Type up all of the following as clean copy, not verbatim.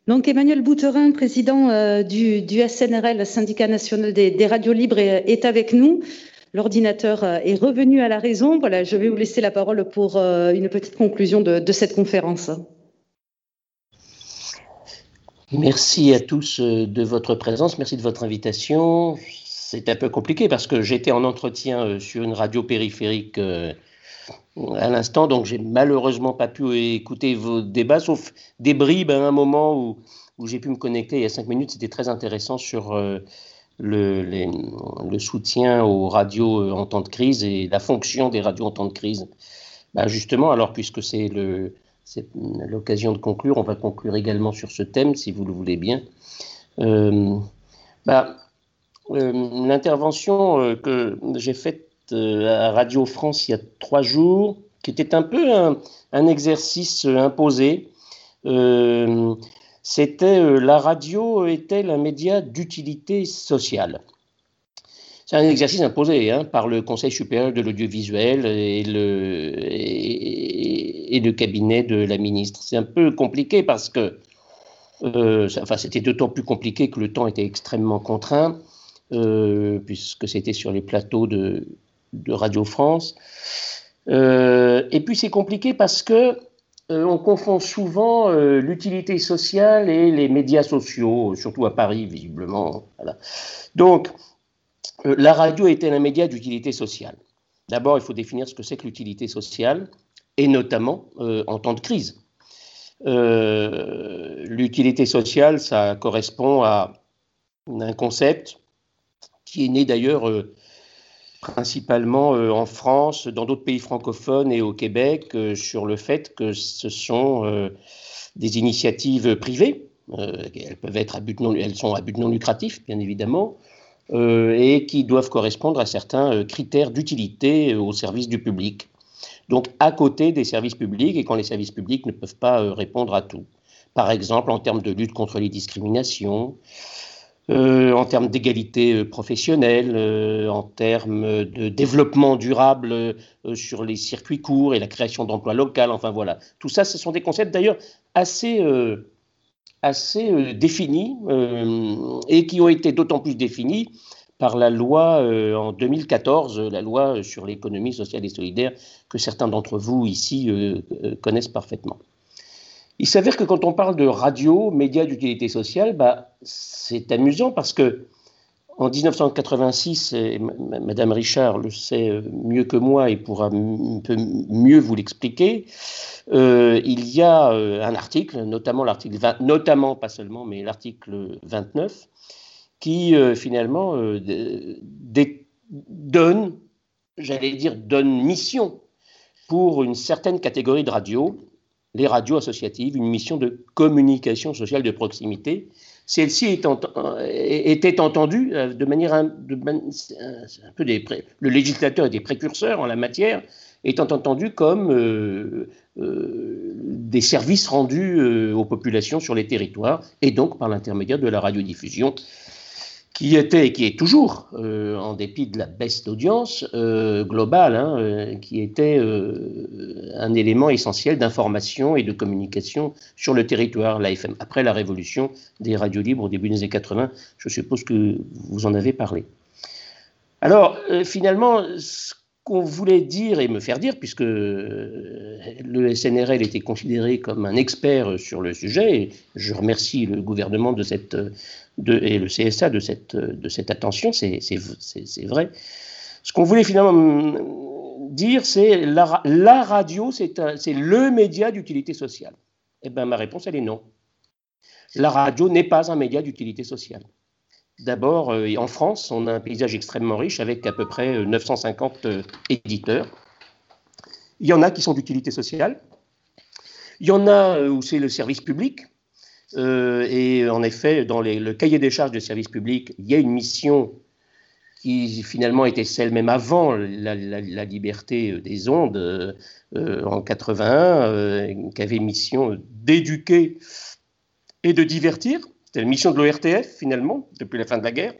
Donc Emmanuel Bouterin, président du SNRL, Syndicat national des radios libres, est avec nous. L'ordinateur est revenu à la raison. Voilà, je vais vous laisser la parole pour une petite conclusion de cette conférence. Merci à tous de votre présence, merci de votre invitation. C'est un peu compliqué parce que j'étais en entretien sur une radio périphérique à l'instant, donc j'ai malheureusement pas pu écouter vos débats, sauf des bribes à un moment où j'ai pu me connecter il y a 5 minutes. C'était très intéressant sur le soutien aux radios en temps de crise et la fonction des radios en temps de crise. Justement, alors puisque c'est l'occasion de conclure, on va conclure également sur ce thème, si vous le voulez bien. L'intervention que j'ai faite à Radio France il y a 3 jours, qui était un peu un exercice imposé, c'était la radio est-elle un média d'utilité sociale? C'est un exercice imposé par le Conseil supérieur de l'audiovisuel et le cabinet de la ministre. C'est un peu compliqué parce que, c'était d'autant plus compliqué que le temps était extrêmement contraint, puisque c'était sur les plateaux de Radio France. Et puis c'est compliqué parce que on confond souvent l'utilité sociale et les médias sociaux, surtout à Paris, visiblement. Voilà. Donc, la radio est-elle un média d'utilité sociale? D'abord, il faut définir ce que c'est que l'utilité sociale, et notamment en temps de crise. L'utilité sociale, ça correspond à un concept qui est né d'ailleurs principalement en France, dans d'autres pays francophones et au Québec, sur le fait que ce sont des initiatives privées. Elles sont à but non lucratif, bien évidemment, et qui doivent correspondre à certains critères d'utilité au service du public. Donc, à côté des services publics, et quand les services publics ne peuvent pas répondre à tout. Par exemple, en termes de lutte contre les discriminations, en termes d'égalité professionnelle, en termes de développement durable sur les circuits courts et la création d'emplois locaux, enfin voilà. Tout ça, ce sont des concepts d'ailleurs assez définis et qui ont été d'autant plus définis par la loi en 2014, la loi sur l'économie sociale et solidaire que certains d'entre vous ici connaissent parfaitement. Il s'avère que quand on parle de radio, médias d'utilité sociale, c'est amusant parce que en 1986, et Madame Richard le sait mieux que moi et pourra un peu mieux vous l'expliquer, il y a un article, notamment l'article 20, notamment pas seulement, mais l'article 29, qui finalement donne mission pour une certaine catégorie de radios, les radios associatives, une mission de communication sociale de proximité. Celle-ci était entendue de manière un peu le législateur était précurseur en la matière, étant entendu comme des services rendus aux populations sur les territoires, et donc par l'intermédiaire de la radiodiffusion, qui était et qui est toujours, en dépit de la baisse d'audience globale, qui était un élément essentiel d'information et de communication sur le territoire, la FM. Après la révolution des radios libres au début des années 80, je suppose que vous en avez parlé. Alors, finalement, ce qu'on voulait dire et me faire dire, puisque le SNRL était considéré comme un expert sur le sujet, et je remercie le gouvernement et le CSA de cette attention, c'est vrai. Ce qu'on voulait finalement dire, c'est la radio, c'est le média d'utilité sociale. Eh bien, ma réponse, elle est non. La radio n'est pas un média d'utilité sociale. D'abord, en France, on a un paysage extrêmement riche avec à peu près 950 éditeurs. Il y en a qui sont d'utilité sociale. Il y en a où c'est le service public. Et en effet, dans le cahier des charges du service public, il y a une mission qui finalement était celle même avant la liberté des ondes en 81, qui avait mission d'éduquer et de divertir. C'était la mission de l'ORTF, finalement, depuis la fin de la guerre.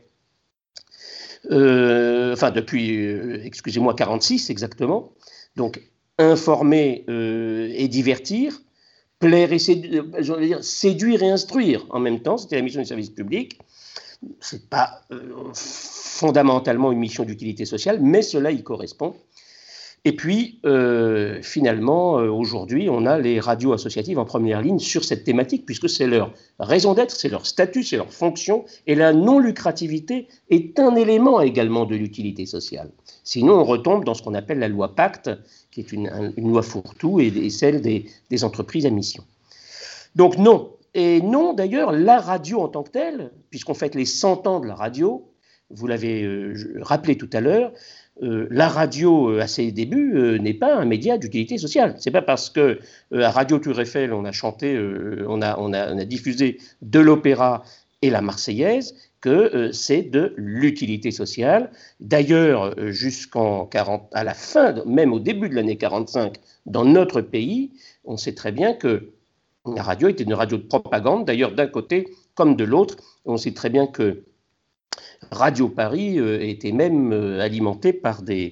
Depuis, excusez-moi, 46 exactement. Donc, informer et divertir plaire et séduire et instruire en même temps. C'était la mission du service public. Ce n'est pas fondamentalement une mission d'utilité sociale, mais cela y correspond. Et puis, finalement, aujourd'hui, on a les radios associatives en première ligne sur cette thématique, puisque c'est leur raison d'être, c'est leur statut, c'est leur fonction, et la non-lucrativité est un élément également de l'utilité sociale. Sinon, on retombe dans ce qu'on appelle la loi Pacte, qui est une loi fourre-tout, et celle des entreprises à mission. Donc non. Et non, d'ailleurs, la radio en tant que telle, puisqu'on fête les 100 ans de la radio, vous l'avez rappelé tout à l'heure, la radio, à ses débuts, n'est pas un média d'utilité sociale. C'est pas parce que à Radio Tour Eiffel, on a chanté, on a diffusé de l'opéra et la Marseillaise que c'est de l'utilité sociale. D'ailleurs, à la fin, même au début de l'année 45, dans notre pays, on sait très bien que la radio était une radio de propagande, d'ailleurs d'un côté comme de l'autre. On sait très bien que Radio Paris était même alimenté par des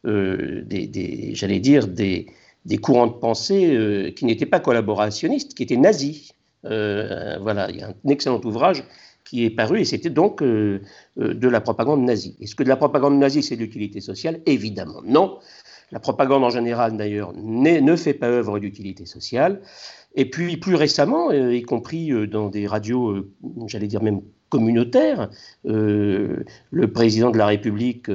courants de pensée qui n'étaient pas collaborationnistes, qui étaient nazis. Voilà, il y a un excellent ouvrage qui est paru, et c'était donc de la propagande nazie. Est-ce que de la propagande nazie, c'est de l'utilité sociale? Évidemment non. La propagande en général, d'ailleurs, ne fait pas œuvre d'utilité sociale. Et puis, plus récemment, y compris dans des radios, j'allais dire même communautaires, le président de la République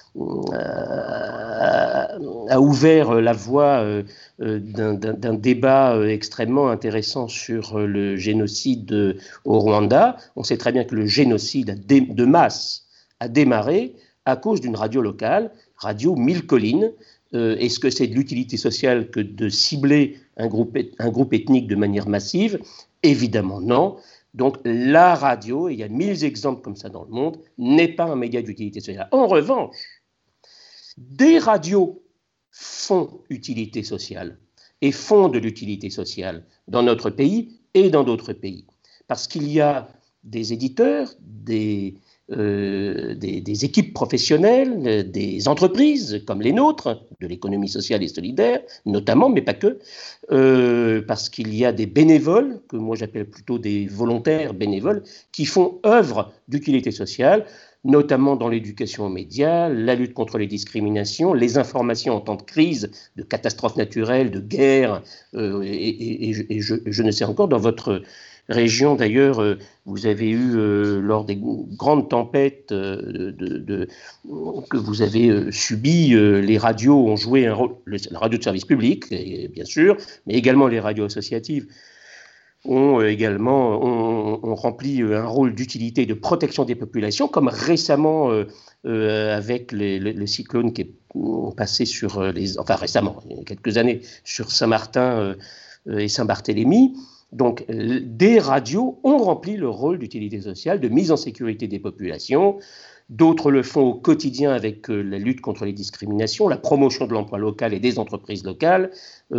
a ouvert la voie d'un débat extrêmement intéressant sur le génocide au Rwanda. On sait très bien que le génocide de masse a démarré à cause d'une radio locale, Radio 1000 Collines. Est-ce que c'est de l'utilité sociale que de cibler un groupe ethnique de manière massive? Évidemment non. Donc la radio, et il y a 1000 exemples comme ça dans le monde, n'est pas un média d'utilité sociale. En revanche, des radios font utilité sociale et font de l'utilité sociale dans notre pays et dans d'autres pays. Parce qu'il y a des éditeurs, des équipes professionnelles, des entreprises comme les nôtres, de l'économie sociale et solidaire, notamment, mais pas que, parce qu'il y a des bénévoles, que moi j'appelle plutôt des volontaires bénévoles, qui font œuvre d'utilité sociale, notamment dans l'éducation aux médias, la lutte contre les discriminations, les informations en temps de crise, de catastrophes naturelles, de guerre, et je ne sais encore, dans votre région, d'ailleurs, vous avez eu, lors des grandes tempêtes que vous avez subies, les radios ont joué un rôle, la radio de service public, bien sûr, mais également les radios associatives ont rempli un rôle d'utilité et de protection des populations, comme récemment avec le cyclone qui est passé récemment, il y a quelques années, sur Saint-Martin et Saint-Barthélemy. Donc, des radios ont rempli le rôle d'utilité sociale, de mise en sécurité des populations. D'autres le font au quotidien avec la lutte contre les discriminations, la promotion de l'emploi local et des entreprises locales.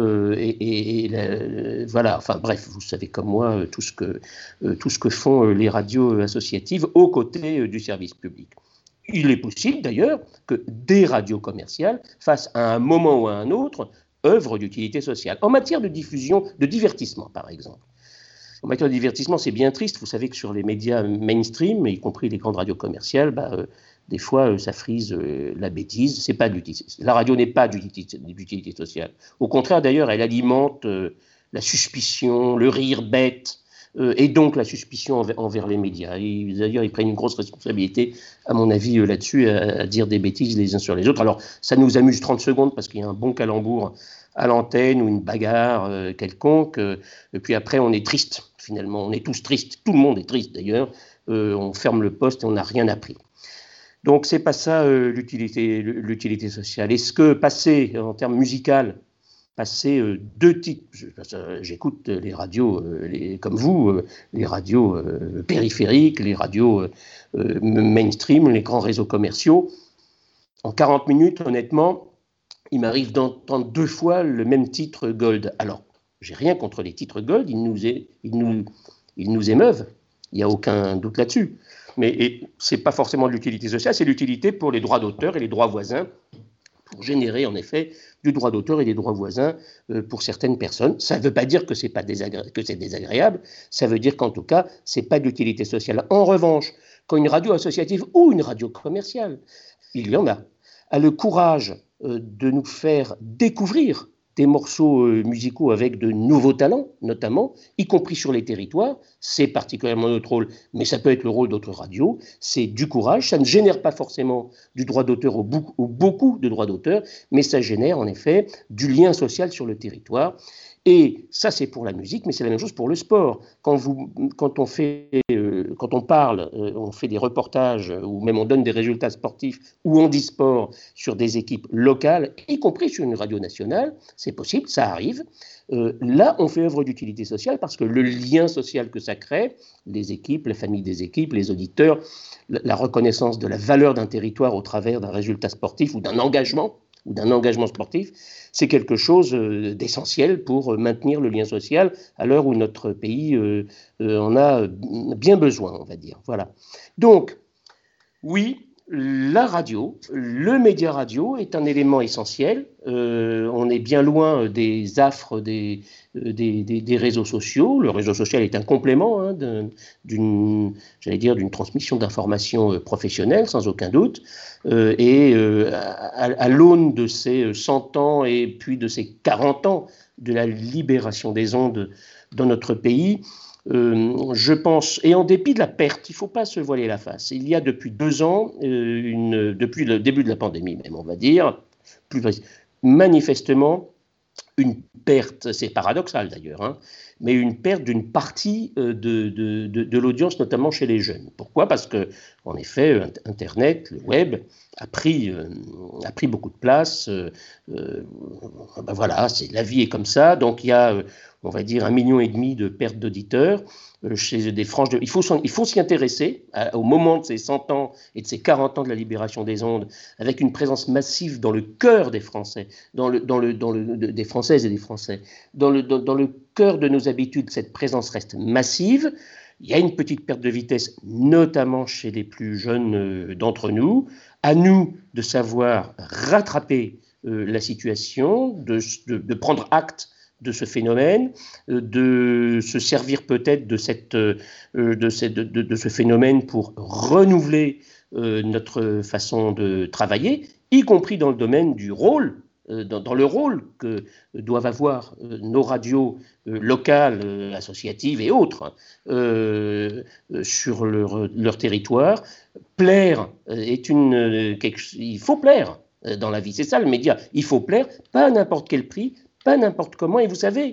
Voilà, enfin bref, vous savez comme moi tout ce que font les radios associatives aux côtés du service public. Il est possible d'ailleurs que des radios commerciales fassent à un moment ou à un autre œuvre d'utilité sociale. En matière de diffusion, de divertissement, par exemple. En matière de divertissement, c'est bien triste. Vous savez que sur les médias mainstream, y compris les grandes radios commerciales, des fois, ça frise la bêtise. C'est pas la radio n'est pas d'utilité sociale. Au contraire, d'ailleurs, elle alimente la suspicion, le rire bête, et donc la suspicion envers les médias. D'ailleurs, ils prennent une grosse responsabilité, à mon avis, là-dessus, à dire des bêtises les uns sur les autres. Alors, ça nous amuse 30 secondes parce qu'il y a un bon calembour à l'antenne ou une bagarre quelconque, et puis après, on est triste, finalement. On est tous tristes. Tout le monde est triste, d'ailleurs. On ferme le poste et on n'a rien appris. Donc, c'est pas ça l'utilité sociale. Est-ce que passer, en termes musicaux, passer deux titres, j'écoute les radios comme vous, les radios périphériques, les radios mainstream, les grands réseaux commerciaux. En 40 minutes, honnêtement, il m'arrive d'entendre 2 fois le même titre Gold. Alors, j'ai rien contre les titres Gold, ils nous émeuvent, il n'y a aucun doute là-dessus. Mais ce n'est pas forcément de l'utilité sociale, c'est l'utilité pour les droits d'auteur et les droits voisins, pour générer en effet du droit d'auteur et des droits voisins pour certaines personnes. Ça ne veut pas dire que c'est désagréable, ça veut dire qu'en tout cas, ce n'est pas d'utilité sociale. En revanche, quand une radio associative ou une radio commerciale, il y en a le courage de nous faire découvrir des morceaux musicaux avec de nouveaux talents, notamment, y compris sur les territoires. C'est particulièrement notre rôle, mais ça peut être le rôle d'autres radios. C'est du courage, ça ne génère pas forcément du droit d'auteur ou beaucoup de droits d'auteur, mais ça génère en effet du lien social sur le territoire. Et ça, c'est pour la musique, mais c'est la même chose pour le sport. Quand on parle, on fait des reportages, ou même on donne des résultats sportifs ou handisport sur des équipes locales, y compris sur une radio nationale, c'est possible, ça arrive. Là, on fait œuvre d'utilité sociale parce que le lien social que ça crée, les équipes, la famille des équipes, les auditeurs, la reconnaissance de la valeur d'un territoire au travers d'un résultat sportif ou d'un engagement sportif, c'est quelque chose d'essentiel pour maintenir le lien social à l'heure où notre pays en a bien besoin, on va dire. Voilà. Donc, oui, la radio, le média radio est un élément essentiel. On est bien loin des affres des réseaux sociaux. Le réseau social est un complément d'une transmission d'informations professionnelles, sans aucun doute. À l'aune de ces 100 ans et puis de ces 40 ans de la libération des ondes dans notre pays, je pense, et en dépit de la perte, il ne faut pas se voiler la face. Il y a depuis 2 ans, depuis le début de la pandémie même, on va dire, manifestement, une perte, c'est paradoxal d'ailleurs, mais une perte d'une partie de l'audience, notamment chez les jeunes. Pourquoi ? Parce que, en effet, Internet, le web, a pris beaucoup de place. Voilà, la vie est comme ça. Donc il y a, on va dire, 1,5 million de pertes d'auditeurs. Chez des franges il faut s'y intéresser au moment de ces 100 ans et de ces 40 ans de la libération des ondes, avec une présence massive dans le cœur des Français, des Françaises et des Français, dans le cœur de nos habitudes. Cette présence reste massive. Il y a une petite perte de vitesse, notamment chez les plus jeunes d'entre nous. À nous de savoir rattraper la situation, de prendre acte de ce phénomène, de se servir peut-être de ce phénomène pour renouveler notre façon de travailler, y compris dans le domaine du rôle, dans le rôle que doivent avoir nos radios locales, associatives et autres sur leur territoire. Plaire il faut plaire dans la vie, c'est ça le média, il faut plaire, pas à n'importe quel prix, pas n'importe comment. Et vous savez,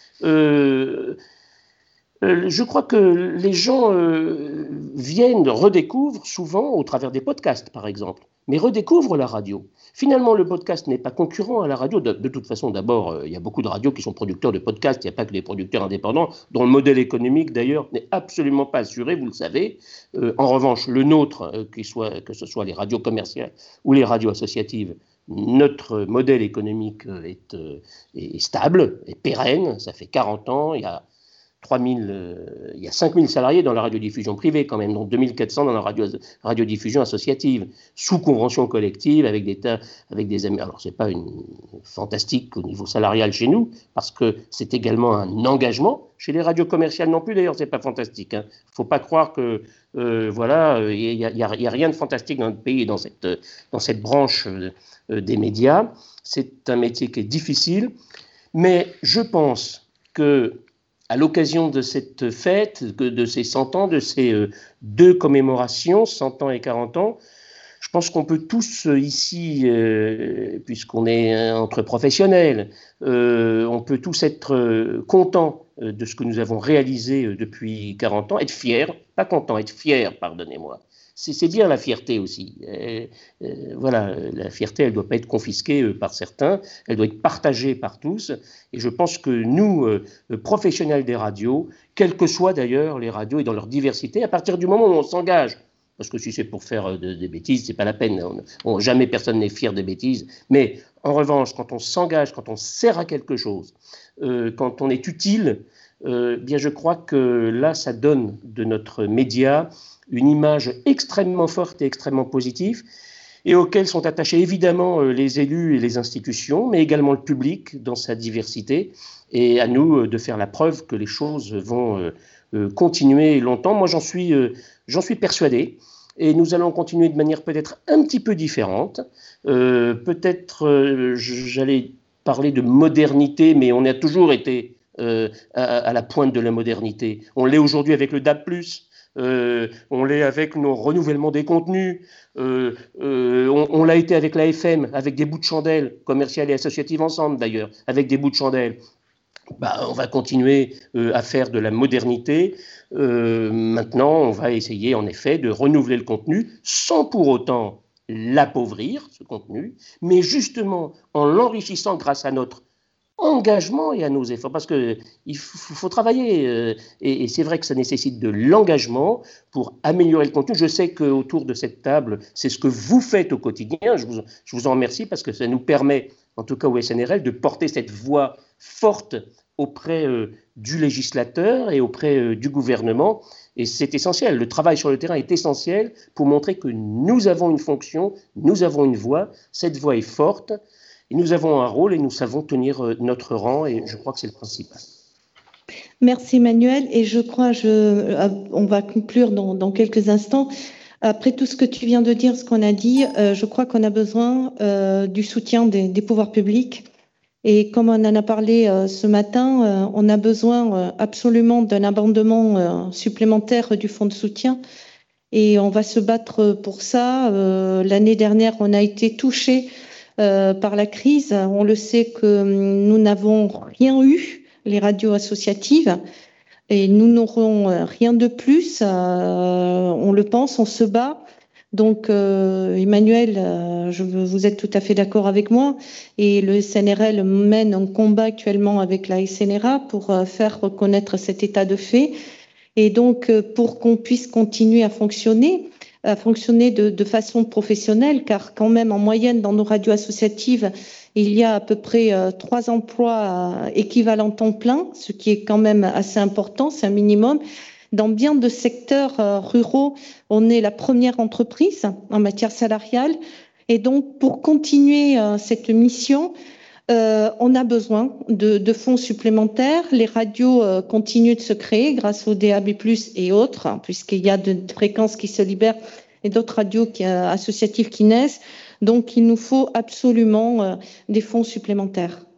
je crois que les gens redécouvrent souvent au travers des podcasts, par exemple, mais redécouvrent la radio. Finalement, le podcast n'est pas concurrent à la radio. De toute façon, d'abord, il y a beaucoup de radios qui sont producteurs de podcasts. Il n'y a pas que les producteurs indépendants, dont le modèle économique, d'ailleurs, n'est absolument pas assuré, vous le savez. En revanche, le nôtre, que ce soit les radios commerciales ou les radios associatives, notre modèle économique est stable, est pérenne. Ça fait 40 ans. Il y a 5 000 salariés dans la radiodiffusion privée quand même, donc 2 400 dans la radiodiffusion associative, sous convention collective, avec des amis. Alors, ce n'est pas fantastique au niveau salarial chez nous, parce que c'est également un engagement. Chez les radios commerciales non plus, d'ailleurs, ce n'est pas fantastique. Il ne faut pas croire que, il n'y a rien de fantastique dans notre pays, dans cette branche des médias. C'est un métier qui est difficile, mais je pense que à l'occasion de cette fête, de ces 100 ans, de ces 2 commémorations, 100 ans et 40 ans, je pense qu'on peut tous ici, puisqu'on est entre professionnels, on peut tous être contents de ce que nous avons réalisé depuis 40 ans, être fiers, pas contents, être fiers, pardonnez-moi. C'est bien la fierté aussi. Voilà, la fierté, elle ne doit pas être confisquée par certains, elle doit être partagée par tous. Et je pense que nous, professionnels des radios, quelles que soient d'ailleurs les radios et dans leur diversité, à partir du moment où on s'engage, parce que si c'est pour faire des bêtises, c'est pas la peine. Jamais personne n'est fier des bêtises. Mais en revanche, quand on s'engage, quand on sert à quelque chose, quand on est utile, bien je crois que là, ça donne de notre média une image extrêmement forte et extrêmement positive. et auxquels sont attachés évidemment les élus et les institutions, mais également le public dans sa diversité. Et à nous de faire la preuve que les choses vont continuer longtemps. Moi, j'en suis persuadé. Et nous allons continuer de manière peut-être un petit peu différente. J'allais parler de modernité, mais on a toujours été à la pointe de la modernité. On l'est aujourd'hui avec le DAB+, on l'est avec nos renouvellements des contenus, on l'a été avec la FM, avec des bouts de chandelle, commerciales et associatives ensemble d'ailleurs, avec des bouts de chandelle. On va continuer à faire de la modernité. Maintenant, on va essayer en effet de renouveler le contenu sans pour autant l'appauvrir, ce contenu, mais justement en l'enrichissant grâce à notre engagement et à nos efforts, parce qu'il faut travailler, et c'est vrai que ça nécessite de l'engagement pour améliorer le contenu. Je sais qu'autour de cette table, c'est ce que vous faites au quotidien. Je vous en remercie parce que ça nous permet, en tout cas au SNRL, de porter cette voix forte auprès du législateur et auprès du gouvernement. Et c'est essentiel. Le travail sur le terrain est essentiel pour montrer que nous avons une fonction, nous avons une voix. Cette voix est forte. Et nous avons un rôle et nous savons tenir notre rang, et je crois que c'est le principal. Merci Emmanuel, et je crois, on va conclure dans quelques instants. Après tout ce que tu viens de dire, ce qu'on a dit, je crois qu'on a besoin du soutien des pouvoirs publics. Et comme on en a parlé ce matin, on a besoin absolument d'un abondement supplémentaire du fonds de soutien. Et on va se battre pour ça. L'année dernière, on a été touchés par la crise. On le sait que nous n'avons rien eu, les radios associatives, et nous n'aurons rien de plus. On le pense, on se bat. Donc, Emmanuel, vous êtes tout à fait d'accord avec moi, et le SNRL mène un combat actuellement avec la SNRA pour faire reconnaître cet état de fait. Et donc, pour qu'on puisse continuer à fonctionner de façon professionnelle, car quand même en moyenne dans nos radios associatives, il y a à peu près 3 emplois équivalents temps plein, ce qui est quand même assez important, c'est un minimum. Dans bien de secteurs ruraux, on est la première entreprise en matière salariale. Et donc, pour continuer cette mission, on a besoin de fonds supplémentaires. Les radios continuent de se créer grâce au DAB+, et autres, puisqu'il y a de fréquences qui se libèrent et d'autres radios associatives qui naissent. Donc, il nous faut absolument des fonds supplémentaires.